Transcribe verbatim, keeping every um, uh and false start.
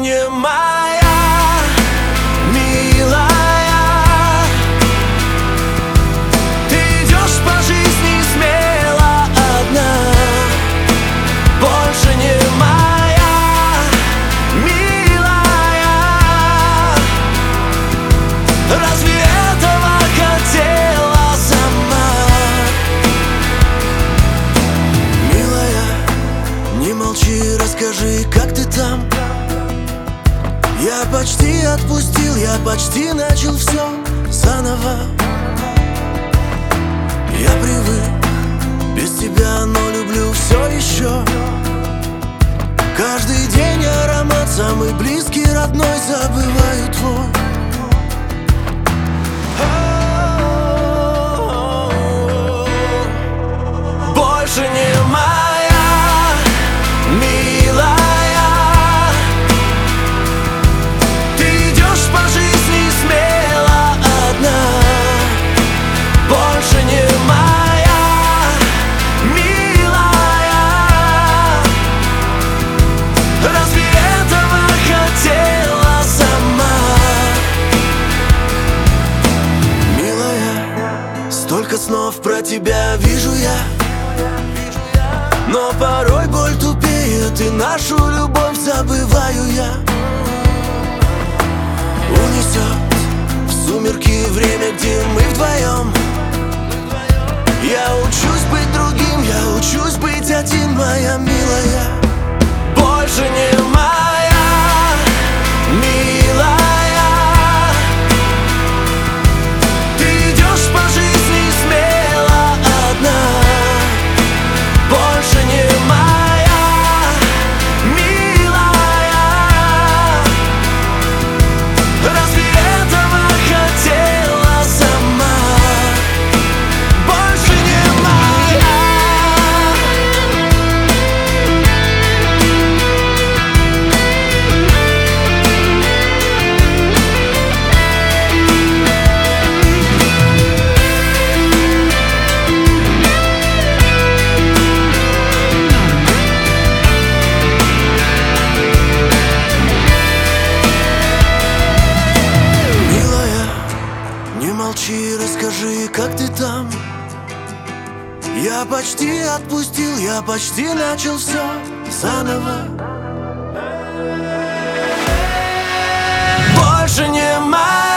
не моя, милая. Ты идешь по жизни смело одна, больше не моя, милая. Разве этого хотела сама? Милая, не молчи, расскажи, как ты там. Я почти отпустил, я почти начал все заново. Я привык без тебя, но люблю все еще. Каждый день аромат самый близкий, родной, забываю твой. Больше не моя, милая. Ты идешь по жизни смело одна, больше не моя, милая. Разве этого хотела сама? Милая, столько снов про тебя вижу я, но порой боль тупеет, и нашу любовь забываю я. Унесет в сумерки время, где мы вдвоем. Я учусь быть другим, я учусь быть один, моя милая. Больше не моя, милая. Ты идешь по жизни смело одна, больше не моя, милая. Разве этого хотела сама? Больше не моя. Не молчи, расскажи, как ты там. Я почти отпустил, я почти начал все заново. Больше не моя.